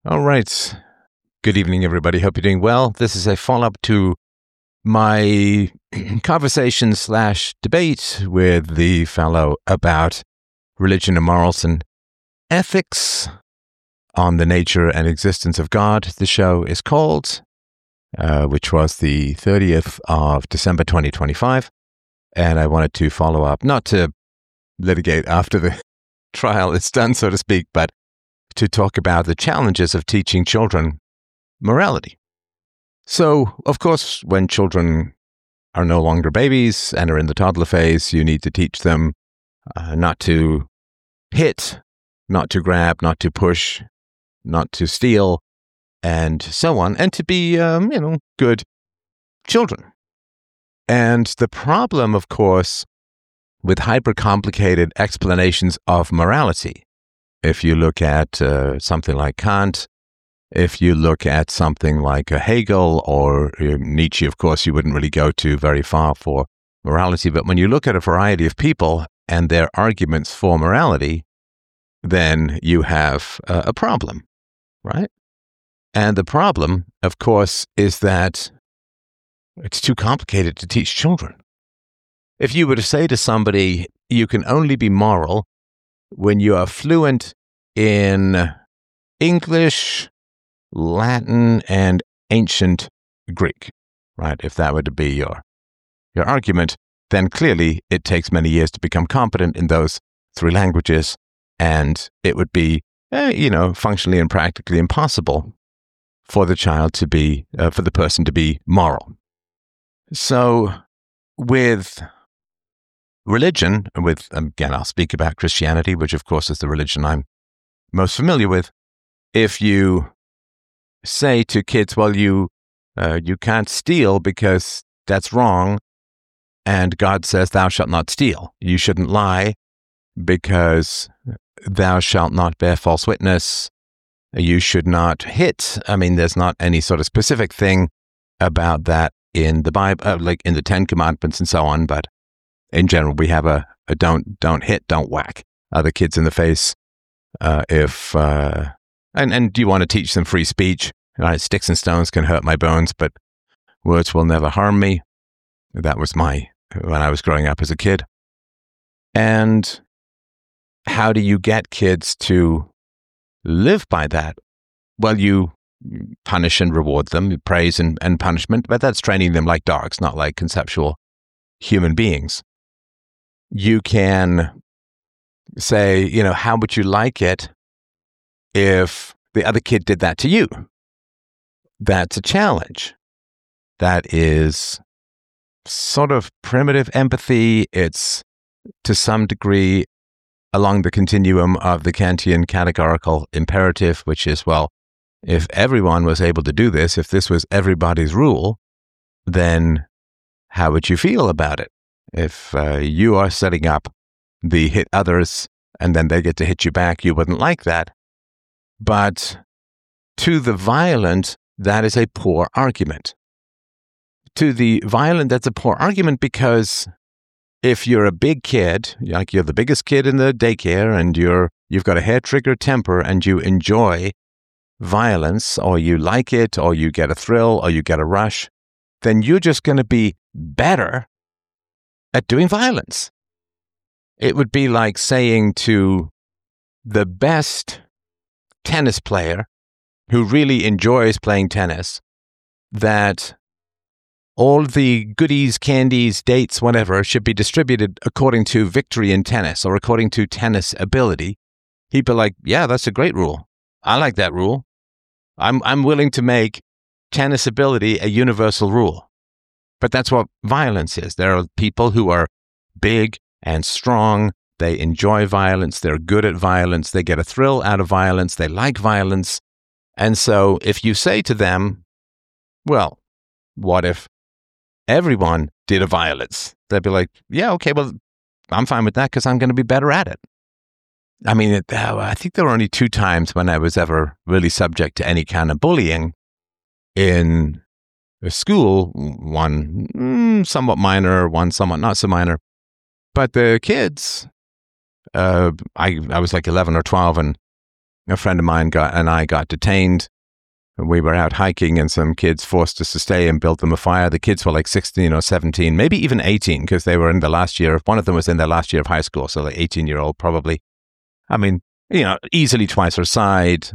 All right. Good evening, everybody. Hope you're doing well. This is a follow-up to my conversation/debate with the fellow about religion and morals and ethics on the nature and existence of God. The show is called, which was the 30th of December, 2025. And I wanted to follow up, not to litigate after the trial is done, so to speak, but to talk about the challenges of teaching children morality. So, of course, when children are no longer babies and are in the toddler phase, you need to teach them not to hit, not to grab, not to push, not to steal, and so on, and to be, good children. And the problem, of course, with hyper-complicated explanations of morality, if you look at something like Kant, if you look at something like Hegel or Nietzsche, of course, you wouldn't really go to very far for morality. But when you look at a variety of people and their arguments for morality, then you have a problem, right? And the problem, of course, is that it's too complicated to teach children. If you were to say to somebody, you can only be moral when you are fluent in English, Latin, and ancient Greek, right? If that were to be your argument, then clearly it takes many years to become competent in those three languages, and it would be, functionally and practically impossible for the child to be, for the person to be moral. So with religion, again, I'll speak about Christianity, which of course is the religion I'm most familiar with. If you say to kids, well, you can't steal because that's wrong, and God says thou shalt not steal. You shouldn't lie because thou shalt not bear false witness. You should not hit. I mean, there's not any sort of specific thing about that in the Bible, like in the Ten Commandments and so on, but in general, we have a don't hit, don't whack other kids in the face. And do you want to teach them free speech? Right? Sticks and stones can hurt my bones, but words will never harm me. That was when I was growing up as a kid. And how do you get kids to live by that? Well, you punish and reward them, praise and punishment, but that's training them like dogs, not like conceptual human beings. You can say, how would you like it if the other kid did that to you? That's a challenge. That is sort of primitive empathy. It's to some degree along the continuum of the Kantian categorical imperative, which is, well, if everyone was able to do this, if this was everybody's rule, then how would you feel about it? If you are setting up the hit others and then they get to hit you back, you wouldn't like that. But to the violent, that is a poor argument. To the violent, that's a poor argument because if you're a big kid, like you're the biggest kid in the daycare and you've got a hair-trigger temper and you enjoy violence, or you like it, or you get a thrill, or you get a rush, then you're just going to be better at doing violence. It would be like saying to the best tennis player who really enjoys playing tennis that all the goodies, candies, dates, whatever, should be distributed according to victory in tennis or according to tennis ability. He'd be like, yeah, that's a great rule. I like that rule. I'm willing to make tennis ability a universal rule. But that's what violence is. There are people who are big and strong. They enjoy violence. They're good at violence. They get a thrill out of violence. They like violence. And so if you say to them, well, what if everyone did a violence? They'd be like, yeah, okay, well, I'm fine with that because I'm going to be better at it. I mean, I think there were only 2 times when I was ever really subject to any kind of bullying in school. One somewhat minor, one somewhat not so minor. But the kids, I was like 11 or 12, and a friend of mine and I got detained. We were out hiking and some kids forced us to stay and built them a fire. The kids were like 16 or 17, maybe even 18, because they were in the last year. One of them was in their last year of high school, so like 18-year-old probably. I mean, easily twice her size.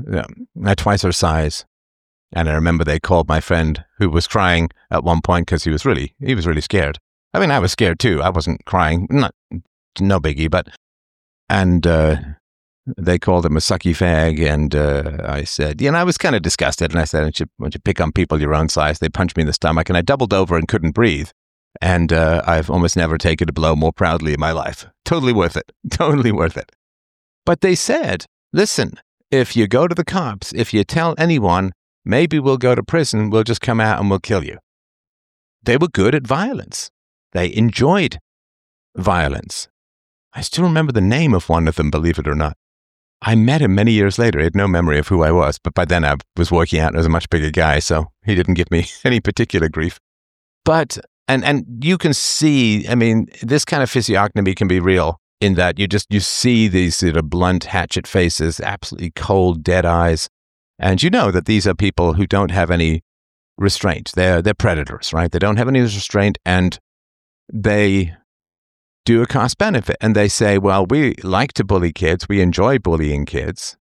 And I remember they called my friend who was crying at one point because he was really scared. I mean, I was scared too. I wasn't crying, no biggie, and they called him a sucky fag. And I said, I was kind of disgusted. And I said, why don't you pick on people your own size? They punched me in the stomach and I doubled over and couldn't breathe. And I've almost never taken a blow more proudly in my life. Totally worth it. Totally worth it. But they said, listen, if you go to the cops, if you tell anyone, maybe we'll go to prison, we'll just come out and we'll kill you. They were good at violence. They enjoyed violence. I still remember the name of one of them, believe it or not. I met him many years later. He had no memory of who I was, but by then I was working out as a much bigger guy, so he didn't give me any particular grief. But, and you can see, I mean, this kind of physiognomy can be real in that you see these sort of blunt hatchet faces, absolutely cold, dead eyes, and you know that these are people who don't have any restraint. They're predators, right? They don't have any restraint, and they do a cost benefit. And they say, well, we like to bully kids. We enjoy bullying kids.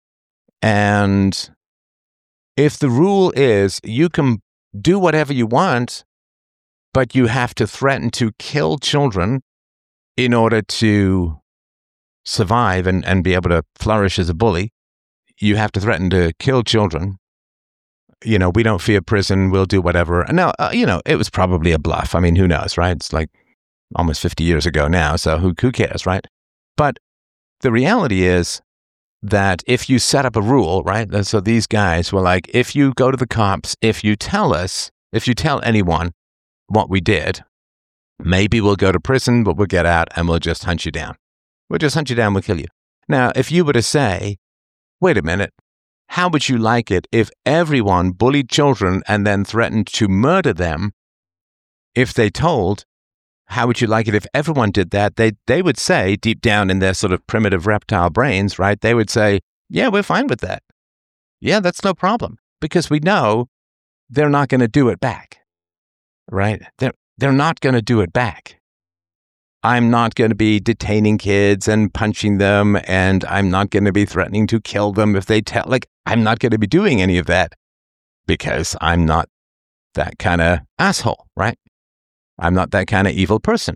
And if the rule is you can do whatever you want, but you have to threaten to kill children in order to survive and be able to flourish as a bully, you have to threaten to kill children. We don't fear prison. We'll do whatever. And now, it was probably a bluff. I mean, who knows, right? It's like almost 50 years ago now, so who cares, right? But the reality is that if you set up a rule, right? So these guys were like, if you go to the cops, if you tell anyone what we did, maybe we'll go to prison, but we'll get out and we'll just hunt you down. We'll kill you. Now, if you were to say, wait a minute, how would you like it if everyone bullied children and then threatened to murder them if they told? How would you like it if everyone did that? They would say, deep down in their sort of primitive reptile brains, right? They would say, yeah, we're fine with that. Yeah, that's no problem. Because we know they're not going to do it back, right? They're not going to do it back. I'm not going to be detaining kids and punching them, and I'm not going to be threatening to kill them if they tell, I'm not going to be doing any of that because I'm not that kind of asshole, right? I'm not that kind of evil person.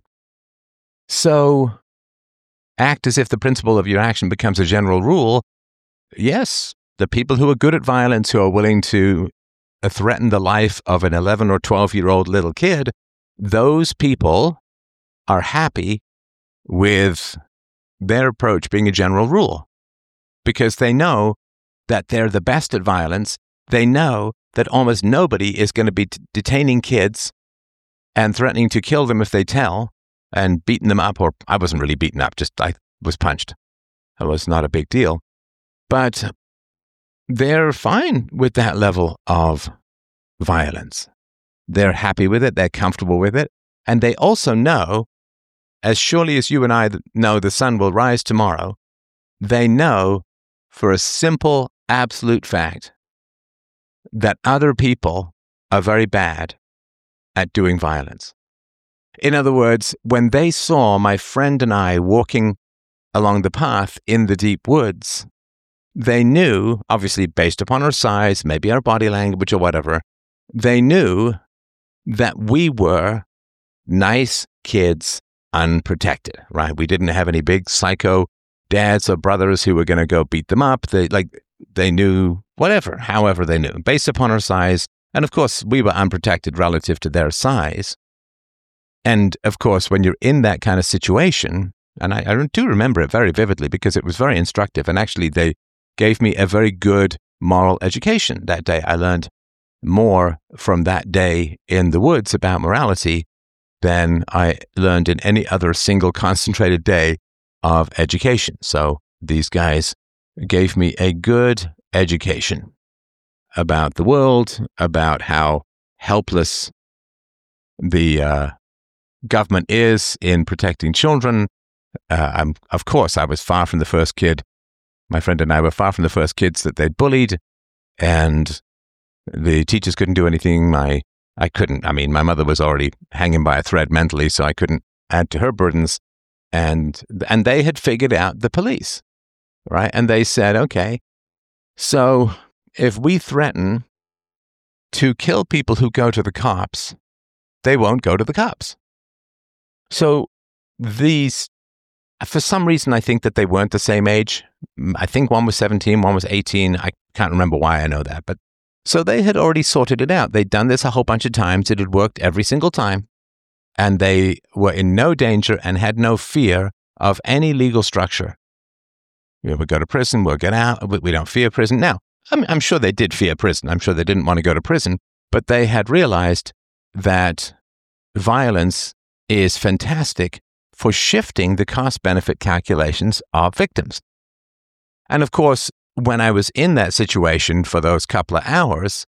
So act as if the principle of your action becomes a general rule. Yes, the people who are good at violence, who are willing to threaten the life of an 11 or 12-year-old little kid, those people are happy with their approach being a general rule because they know that they're the best at violence. They know that almost nobody is going to be detaining kids and threatening to kill them if they tell and beating them up. Or I wasn't really beaten up, just I was punched. It was not a big deal. But they're fine with that level of violence. They're happy with it. They're comfortable with it. And they also know, as surely as you and I know the sun will rise tomorrow, they know for a simple, absolute fact that other people are very bad at doing violence. In other words, when they saw my friend and I walking along the path in the deep woods, they knew, obviously based upon our size, maybe our body language or whatever, they knew that we were nice kids, unprotected, right? We didn't have any big psycho dads or brothers who were going to go beat them up. They knew whatever, however they knew, based upon our size. And of course, we were unprotected relative to their size. And of course, when you're in that kind of situation, and I do remember it very vividly because it was very instructive. And actually, they gave me a very good moral education that day. I learned more from that day in the woods about morality than I learned in any other single concentrated day of education. So these guys gave me a good education about the world, about how helpless the government is in protecting children. Of course, I was far from the first kid My friend and I were far from the first kids that they'd bullied, and the teachers couldn't do anything. My mother was already hanging by a thread mentally, so I couldn't add to her burdens. And they had figured out the police, right? And they said, okay, so if we threaten to kill people who go to the cops, they won't go to the cops. So these, for some reason, I think that they weren't the same age. I think one was 17, one was 18. I can't remember why I know that. But so they had already sorted it out. They'd done this a whole bunch of times. It had worked every single time. And they were in no danger and had no fear of any legal structure. We'll go to prison, we'll get out. We don't fear prison. Now, I'm sure they did fear prison. I'm sure they didn't want to go to prison. But they had realized that violence is fantastic for shifting the cost-benefit calculations of victims. And of course, when I was in that situation for those couple of hours,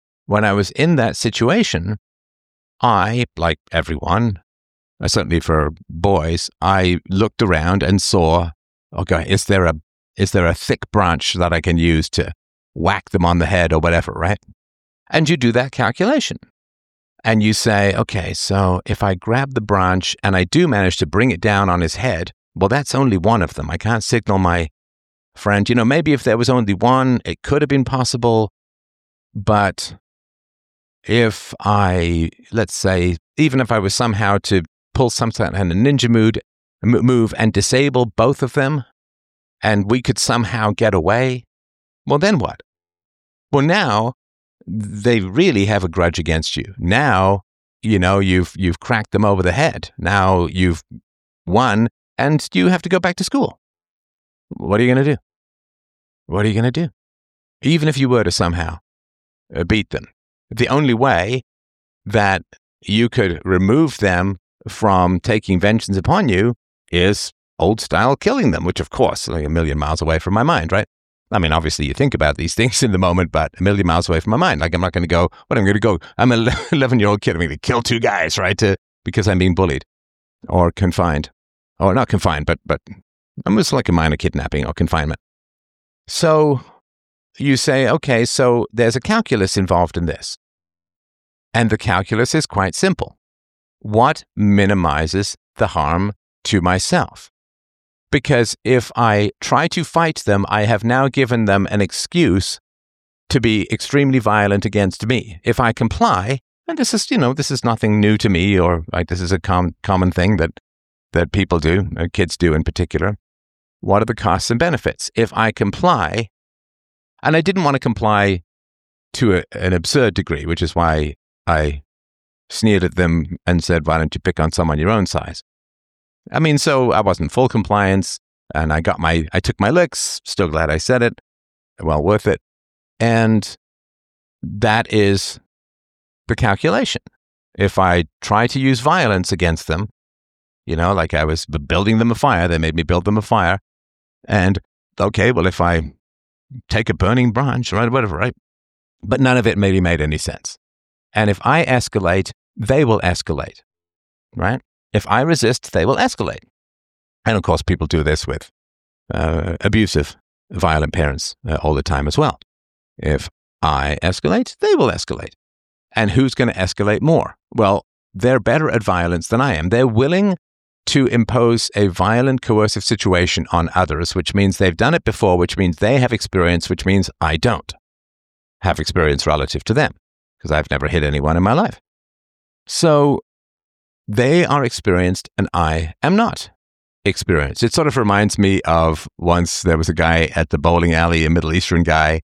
I, like everyone, certainly for boys, I looked around and saw, okay, is there a thick branch that I can use to whack them on the head or whatever, right? And you do that calculation. And you say, okay, so if I grab the branch and I do manage to bring it down on his head, well, that's only one of them. I can't signal my friend, maybe if there was only one, it could have been possible. But if let's say, even if I was somehow to pull some kind of a ninja move and disable both of them, and we could somehow get away, well, then what? Well, now they really have a grudge against you. Now, you've cracked them over the head. Now you've won, and you have to go back to school. What are you going to do? What are you going to do? Even if you were to somehow beat them, the only way that you could remove them from taking vengeance upon you is old style killing them, which of course, like a million miles away from my mind, right? I mean, obviously you think about these things in the moment, but a million miles away from my mind. Like I'm not going to go, I'm an 11-year-old kid, I'm going to kill two guys, right? Because I'm being bullied or confined. Or not confined, but almost like a minor kidnapping or confinement. So you say, okay, so there's a calculus involved in this. And the calculus is quite simple. What minimizes the harm to myself? Because if I try to fight them, I have now given them an excuse to be extremely violent against me. If I comply, and this is nothing new to me, or this is a common thing that people do, kids do in particular. What are the costs and benefits? If I comply, and I didn't want to comply to an absurd degree, which is why I sneered at them and said, why don't you pick on someone your own size? I mean, so I wasn't full compliance, and I took my licks, still glad I said it, well worth it. And that is the calculation. If I try to use violence against them, like I was building them a fire, they made me build them a fire. And okay, well, if I take a burning branch, right, whatever, right? But none of it really made any sense. And if I escalate, they will escalate, right? If I resist, they will escalate. And of course, people do this with abusive, violent parents all the time as well. If I escalate, they will escalate. And who's going to escalate more? Well, they're better at violence than I am. They're willing to impose a violent, coercive situation on others, which means they've done it before, which means they have experience, which means I don't have experience relative to them, because I've never hit anyone in my life. So they are experienced and I am not experienced. It sort of reminds me of once there was a guy at the bowling alley, a Middle Eastern guy,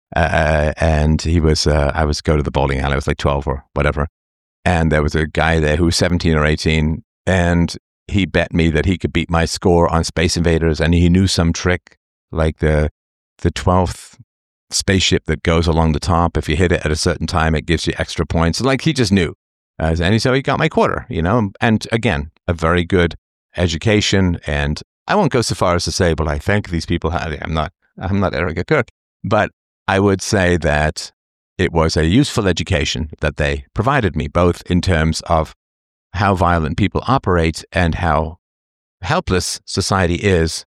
and he was, I was go to the bowling alley, I was like 12 or whatever, and there was a guy there who was 17 or 18, and he bet me that he could beat my score on Space Invaders, and he knew some trick, like the 12th spaceship that goes along the top. If you hit it at a certain time, it gives you extra points. Like he just knew. And so he got my quarter, and again, a very good education. And I won't go so far as to say, but I thank these people. I'm not Eric Kirk, but I would say that it was a useful education that they provided me, both in terms of how violent people operate and how helpless society is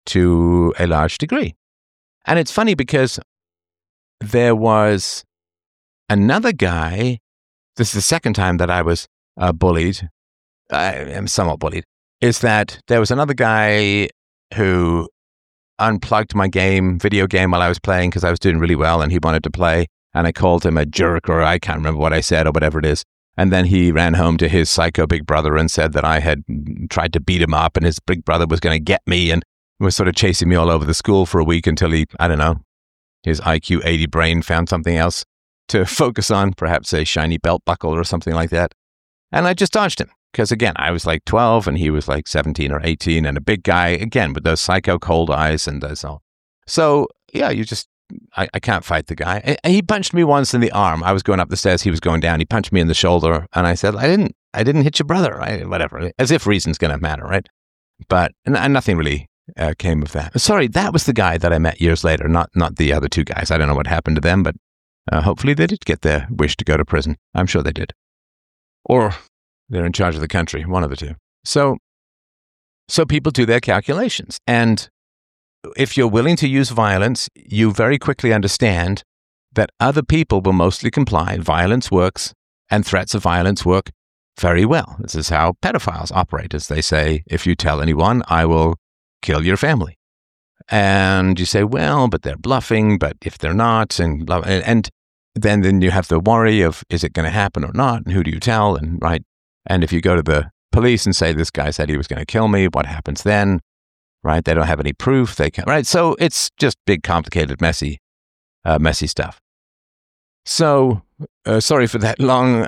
to a large degree. And it's funny because there was another guy. This is the second time that I was bullied. I am somewhat bullied. Is that there was another guy who unplugged my video game while I was playing because I was doing really well and he wanted to play. And I called him a jerk, or I can't remember what I said, or whatever it is. And then he ran home to his psycho big brother and said that I had tried to beat him up and his big brother was going to get me and was sort of chasing me all over the school for a week until he, I don't know, his IQ 80 brain found something else to focus on, perhaps a shiny belt buckle or something like that. And I just dodged him because, again, I was like 12 and he was like 17 or 18 and a big guy, again, with those psycho cold eyes and those all. So, yeah, I can't fight the guy. He punched me once in the arm. I was going up the stairs. He was going down. He punched me in the shoulder. And I said, I didn't hit your brother, right? Whatever. As if reason's going to matter, right? But and nothing really came of that. Sorry, that was the guy that I met years later, not the other two guys. I don't know what happened to them, but hopefully they did get their wish to go to prison. I'm sure they did. Or they're in charge of the country, one of the two. So people do their calculations. And if you're willing to use violence, you very quickly understand that other people will mostly comply. Violence works, and threats of violence work very well. This is how pedophiles operate, as they say, if you tell anyone, I will kill your family. And you say, well, but they're bluffing, but if they're not, and then you have the worry of, is it going to happen or not, and who do you tell, and right? And if you go to the police and say, this guy said he was going to kill me, what happens then? Right? They don't have any proof. They can't, right? So it's just big, complicated, messy stuff. So, sorry for that long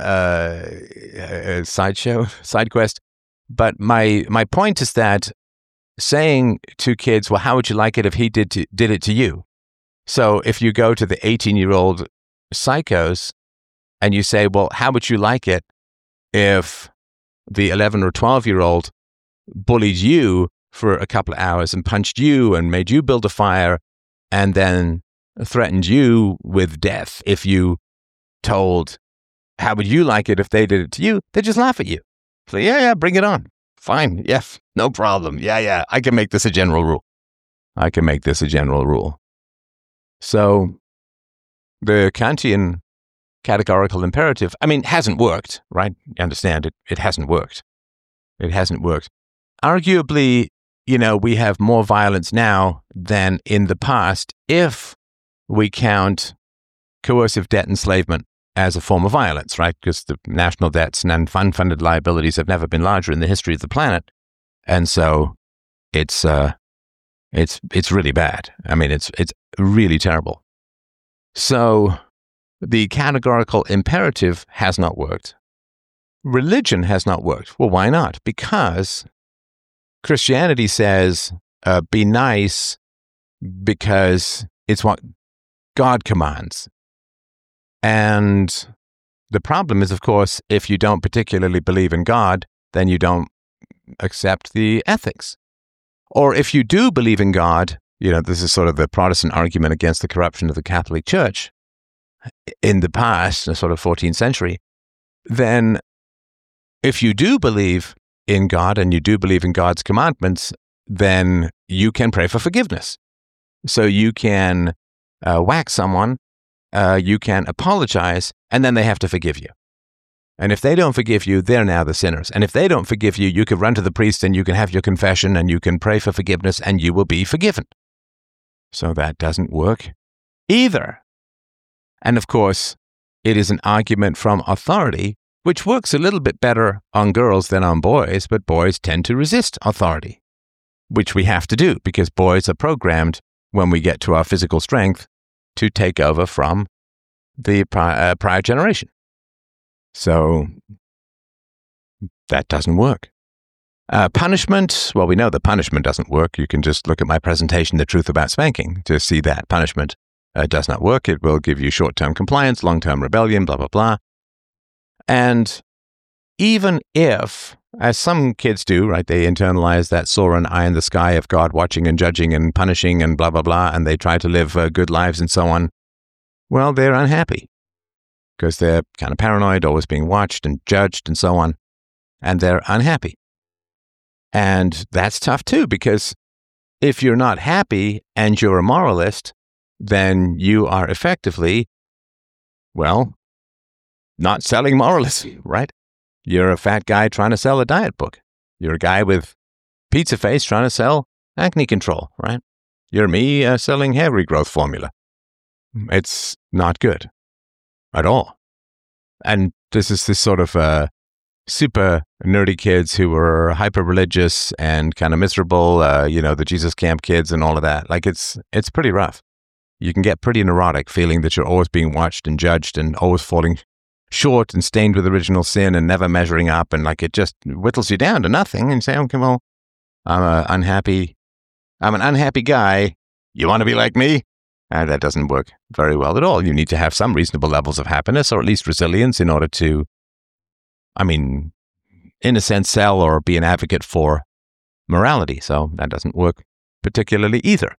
side quest. But my point is that saying to kids, well, how would you like it if he did it to you? So if you go to the 18-year-old psychos and you say, well, how would you like it if the 11 or 12-year-old bullied you for a couple of hours and punched you and made you build a fire and then threatened you with death if you told, how would you like it if they did it to you? They just laugh at you. So yeah, bring it on. Fine. Yes, no problem. Yeah. I can make this a general rule. So the Kantian categorical imperative, hasn't worked, right? You understand it hasn't worked. Arguably, we have more violence now than in the past if we count coercive debt enslavement as a form of violence, right? Because the national debts and unfunded liabilities have never been larger in the history of the planet. And so it's really bad. It's really terrible. So the categorical imperative has not worked. Religion has not worked. Well, why not? Because Christianity says, be nice because it's what God commands. And the problem is, of course, if you don't particularly believe in God, then you don't accept the ethics. Or if you do believe in God, this is sort of the Protestant argument against the corruption of the Catholic Church in the past, the sort of 14th century, then if you do believe in God and you do believe in God's commandments, then you can pray for forgiveness. So you can whack someone, you can apologize, and then they have to forgive you. And if they don't forgive you, they're now the sinners. And if they don't forgive you, you can run to the priest and you can have your confession and you can pray for forgiveness and you will be forgiven. So that doesn't work either. And of course, it is an argument from authority, which works a little bit better on girls than on boys, but boys tend to resist authority, which we have to do because boys are programmed when we get to our physical strength to take over from the prior generation. So that doesn't work. Punishment, well, we know that punishment doesn't work. You can just look at my presentation, The Truth About Spanking, to see that punishment does not work. It will give you short-term compliance, long-term rebellion, blah, blah, blah. And even if, as some kids do, right, they internalize that soaring eye in the sky of God watching and judging and punishing and blah, blah, blah, and they try to live good lives and so on, well, they're unhappy because they're kind of paranoid, always being watched and judged and so on, and they're unhappy. And that's tough too, because if you're not happy and you're a moralist, then you are effectively, well, not selling moralism, right? You're a fat guy trying to sell a diet book. You're a guy with pizza face trying to sell acne control, right? You're me selling hair regrowth formula. It's not good at all. And this is this sort of super nerdy kids who were hyper-religious and kind of miserable, the Jesus camp kids and all of that. Like, it's pretty rough. You can get pretty neurotic feeling that you're always being watched and judged and always falling short and stained with original sin and never measuring up. And like, it just whittles you down to nothing and say, okay, well, I'm an unhappy guy. You want to be like me? That doesn't work very well at all. You need to have some reasonable levels of happiness or at least resilience in order to, in a sense, sell or be an advocate for morality. So that doesn't work particularly either.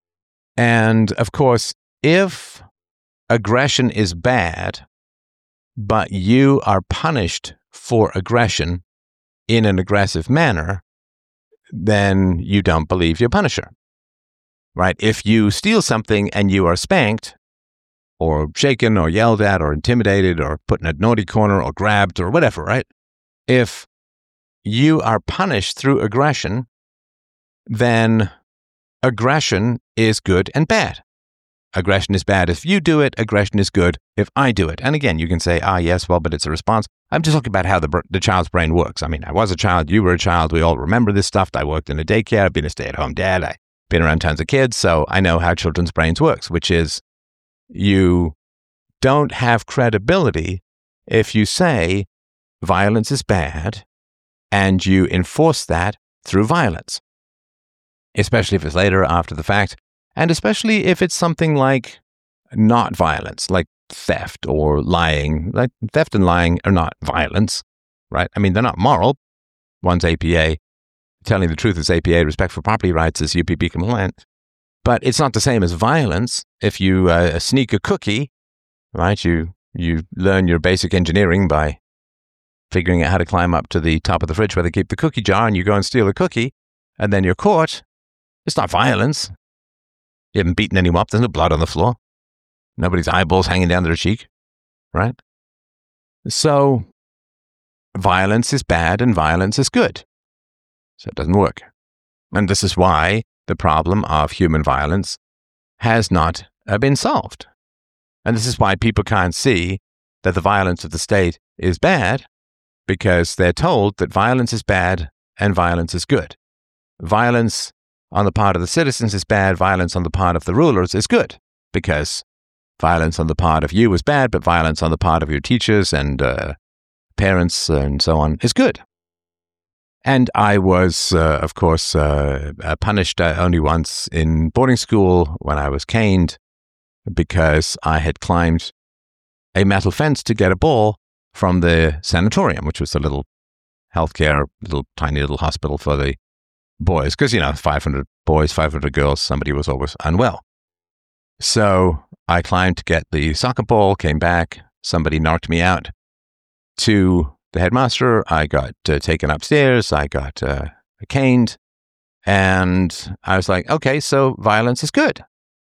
And of course, if aggression is bad, but you are punished for aggression in an aggressive manner, then you don't believe your punisher, right? If you steal something and you are spanked or shaken or yelled at or intimidated or put in a naughty corner or grabbed or whatever, right? If you are punished through aggression, then aggression is good and bad. Aggression is bad if you do it. Aggression is good if I do it. And again, you can say, yes, well, but it's a response. I'm just talking about how the child's brain works. I was a child. You were a child. We all remember this stuff. I worked in a daycare. I've been a stay-at-home dad. I've been around tons of kids. So I know how children's brains works, which is you don't have credibility if you say violence is bad and you enforce that through violence, especially if it's later after the fact. And especially if it's something like not violence, like theft or lying. Like theft and lying are not violence, right? They're not moral. One's APA. Telling the truth is APA. Respect for property rights is UPP compliant. But it's not the same as violence. If you sneak a cookie, right? You learn your basic engineering by figuring out how to climb up to the top of the fridge where they keep the cookie jar, and you go and steal a cookie, and then you're caught. It's not violence. You haven't beaten anyone up. There's no blood on the floor. Nobody's eyeballs hanging down their cheek, right? So violence is bad and violence is good. So it doesn't work. And this is why the problem of human violence has not been solved. And this is why people can't see that the violence of the state is bad, because they're told that violence is bad and violence is good. Violence on the part of the citizens is bad. Violence on the part of the rulers is good, because violence on the part of you is bad, but violence on the part of your teachers and parents and so on is good. And I was, of course, punished only once in boarding school when I was caned because I had climbed a metal fence to get a ball from the sanatorium, which was a little healthcare, tiny little hospital for the boys, because, 500 boys, 500 girls, somebody was always unwell. So I climbed to get the soccer ball, came back, somebody knocked me out to the headmaster. I got taken upstairs, I got caned, and I was like, okay, so violence is good.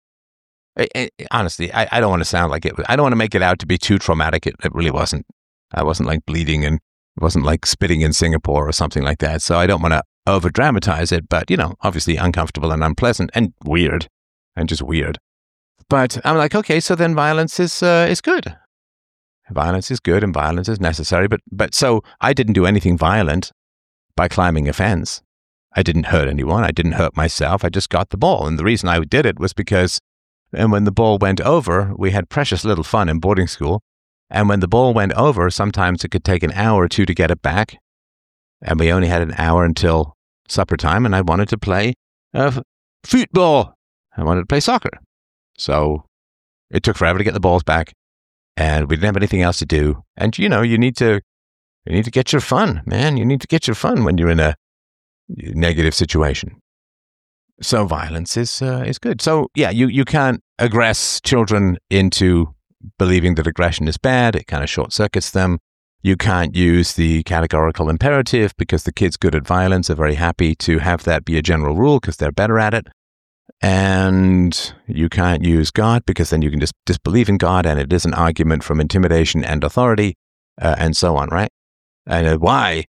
Honestly, I don't want to sound like it. I don't want to make it out to be too traumatic. It really wasn't. I wasn't like bleeding, and it wasn't like spitting in Singapore or something like that. So I don't want to over dramatize it, but obviously uncomfortable and unpleasant and weird, and just weird. But I'm like, okay, so then violence is good. Violence is good and violence is necessary. But so I didn't do anything violent by climbing a fence. I didn't hurt anyone. I didn't hurt myself. I just got the ball. And the reason I did it was because when the ball went over, we had precious little fun in boarding school. And when the ball went over, sometimes it could take an hour or two to get it back. And we only had an hour until supper time. And I wanted to play football. I wanted to play soccer. So it took forever to get the balls back. And we didn't have anything else to do. And, you need to get your fun, man. You need to get your fun when you're in a negative situation. So violence is good. So, yeah, you can't aggress children into believing that aggression is bad. It kind of short circuits them. You can't use the categorical imperative because the kids good at violence are very happy to have that be a general rule because they're better at it. And you can't use God because then you can just disbelieve in God, and it is an argument from intimidation and authority, and so on, right? And why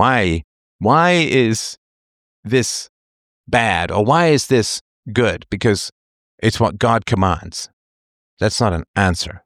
is this bad, or why is this good? Because it's what God commands. That's not an answer.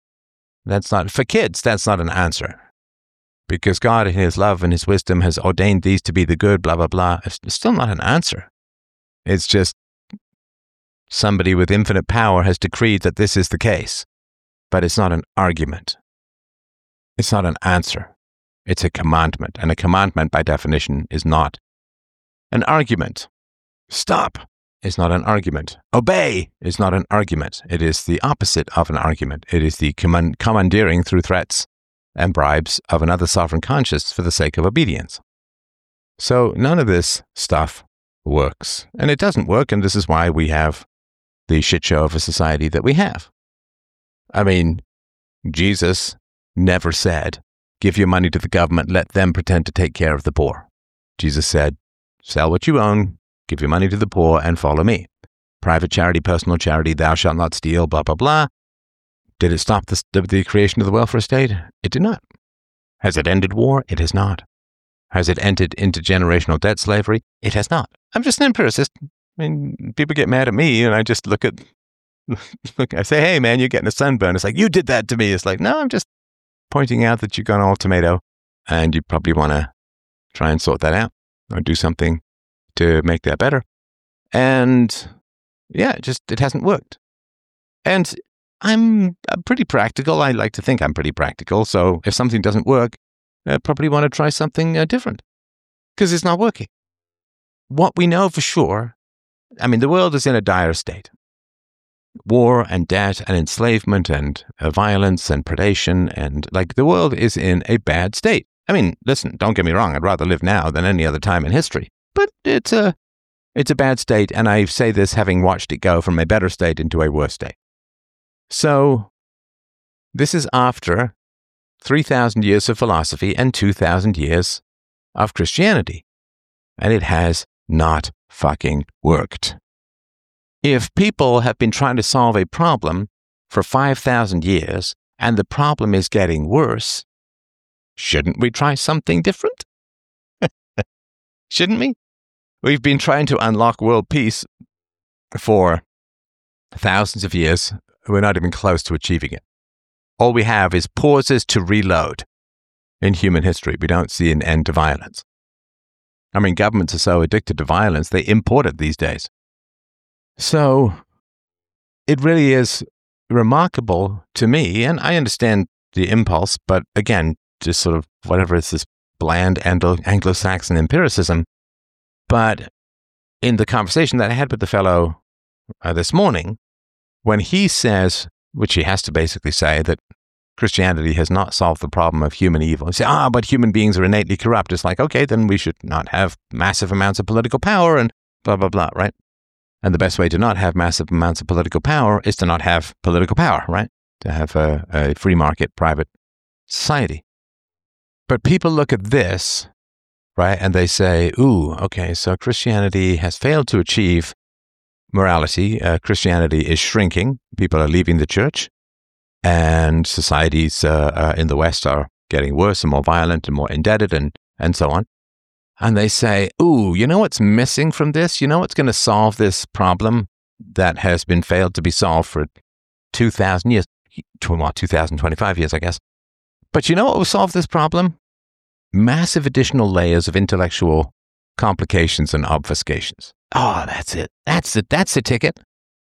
For kids, that's not an answer. Because God in his love and his wisdom has ordained these to be the good, blah, blah, blah. It's still not an answer. It's just somebody with infinite power has decreed that this is the case. But it's not an argument. It's not an answer. It's a commandment. And a commandment, by definition, is not an argument. Stop is not an argument. Obey is not an argument. It is the opposite of an argument. It is the commandeering through threats and bribes of another sovereign conscience for the sake of obedience. So none of this stuff works. And it doesn't work, and this is why we have the shit show of a society that we have. I mean, Jesus never said, give your money to the government, let them pretend to take care of the poor. Jesus said, sell what you own, give your money to the poor, and follow me. Private charity, personal charity, thou shalt not steal, blah, blah, blah. Did it stop the creation of the welfare state? It did not. Has it ended war? It has not. Has it entered intergenerational debt slavery? It has not. I'm just an empiricist. I mean, people get mad at me, and I just look, I say, hey, man, you're getting a sunburn. It's like, you did that to me. It's like, no, I'm just pointing out that you've gone all tomato, and you probably want to try and sort that out or do something to make that better. And yeah, it hasn't worked. And I'm pretty practical. I like to think I'm pretty practical. So if something doesn't work, I probably want to try something different because it's not working. What we know for sure, I mean, the world is in a dire state. War and debt and enslavement and violence and predation, and like the world is in a bad state. I mean, listen, don't get me wrong. I'd rather live now than any other time in history. But it's a bad state, and I say this having watched it go from a better state into a worse state. So this is after 3,000 years of philosophy and 2,000 years of Christianity, and it has not fucking worked. If people have been trying to solve a problem for 5,000 years and the problem is getting worse, shouldn't we try something different? Shouldn't we? We've been trying to unlock world peace for thousands of years. We're not even close to achieving it. All we have is pauses to reload in human history. We don't see an end to violence. I mean, governments are so addicted to violence, they import it these days. So it really is remarkable to me, and I understand the impulse, but again, just sort of whatever, it's this bland Anglo-Saxon empiricism. But in the conversation that I had with the fellow this morning, when he says, which he has to basically say, that Christianity has not solved the problem of human evil. You say, but human beings are innately corrupt. It's like, okay, then we should not have massive amounts of political power and blah, blah, blah, right? And the best way to not have massive amounts of political power is to not have political power, right? To have a free market, private society. But people look at this, right, and they say, okay, so Christianity has failed to achieve morality. Christianity is shrinking. People are leaving the church. And societies in the West are getting worse and more violent and more indebted and so on. And they say, you know what's missing from this? You know what's going to solve this problem that has been failed to be solved for 2,000 years? 2,025 years, I guess. But you know what will solve this problem? Massive additional layers of intellectual complications and obfuscations. That's it. That's the ticket.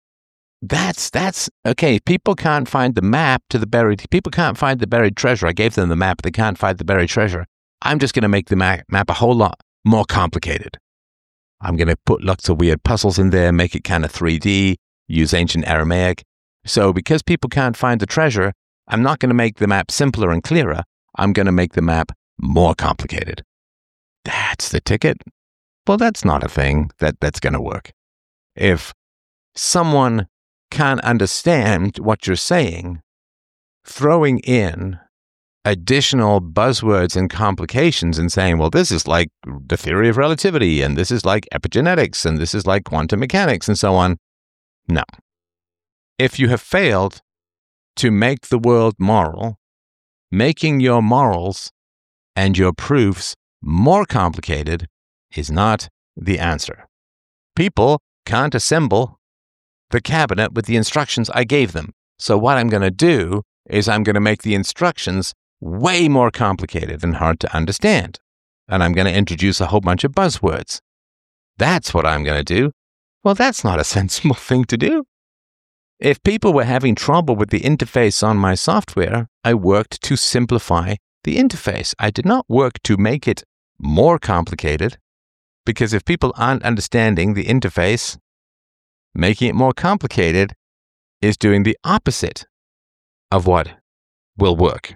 That's okay. People can't find the map to the buried. People can't find the buried treasure. I gave them the map. They can't find the buried treasure. I'm just going to make the map a whole lot more complicated. I'm going to put lots of weird puzzles in there, make it kind of 3D, use ancient Aramaic. So because people can't find the treasure, I'm not going to make the map simpler and clearer. I'm going to make the map more complicated. That's the ticket. Well, that's not a thing that's going to work. If someone can't understand what you're saying, throwing in additional buzzwords and complications and saying, well, this is like the theory of relativity, and this is like epigenetics, and this is like quantum mechanics, and so on. No. If you have failed to make the world moral, making your morals and your proofs more complicated is not the answer. People can't assemble the cabinet with the instructions I gave them. So what I'm going to do is I'm going to make the instructions way more complicated and hard to understand. And I'm going to introduce a whole bunch of buzzwords. That's what I'm going to do. Well, that's not a sensible thing to do. If people were having trouble with the interface on my software, I worked to simplify the interface. I did not work to make it more complicated, because if people aren't understanding the interface, making it more complicated is doing the opposite of what will work.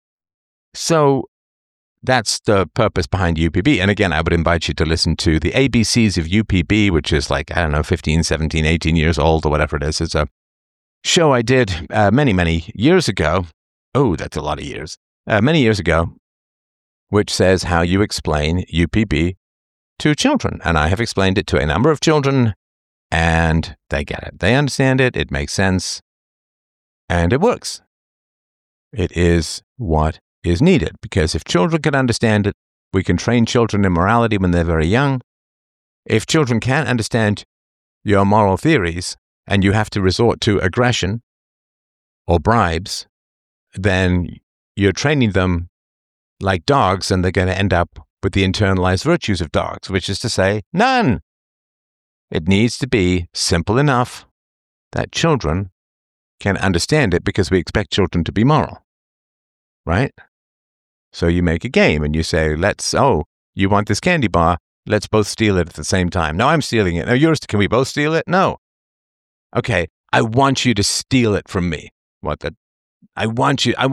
So that's the purpose behind UPB. And again, I would invite you to listen to the ABCs of UPB, which is like, 15, 17, 18 years old or whatever it is. It's a show I did many, many years ago. Oh, that's a lot of years. Many years ago, which says how you explain UPB to children. And I have explained it to a number of children, and they get it. They understand it. It makes sense. And it works. It is what is needed, because if children can understand it, we can train children in morality when they're very young. If children can't understand your moral theories and you have to resort to aggression or bribes, then you're training them like dogs, and they're going to end up with the internalized virtues of dogs, which is to say, none. It needs to be simple enough that children can understand it, because we expect children to be moral, right? So you make a game and you say, you want this candy bar, let's both steal it at the same time. No, I'm stealing it. No, yours. Can we both steal it? No. Okay, I want you to steal it from me. I want you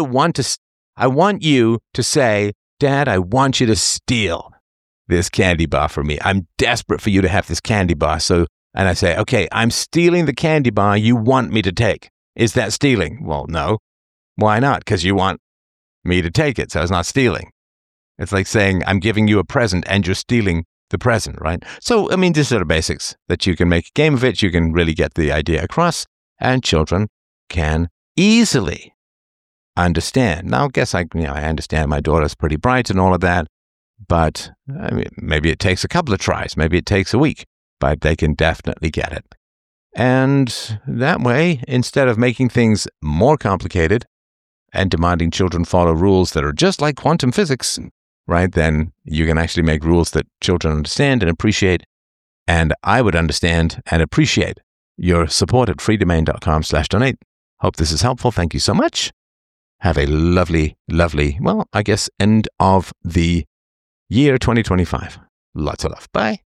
to say, Dad, I want you to steal this candy bar from me. I'm desperate for you to have this candy bar. And I say, okay, I'm stealing the candy bar you want me to take. Is that stealing? Well, no. Why not? Because you want me to take it, so it's not stealing. It's like saying, I'm giving you a present and you're stealing the present, right? So, these are the basics that you can make a game of it. You can really get the idea across, and children can easily understand. Now, I guess I understand my daughter's pretty bright and all of that, but maybe it takes a couple of tries. Maybe it takes a week, but they can definitely get it. And that way, instead of making things more complicated and demanding children follow rules that are just like quantum physics, right, then you can actually make rules that children understand and appreciate. And I would understand and appreciate your support at freedomain.com/donate. Hope this is helpful. Thank you so much. Have a lovely, lovely, end of the year 2025. Lots of love. Bye.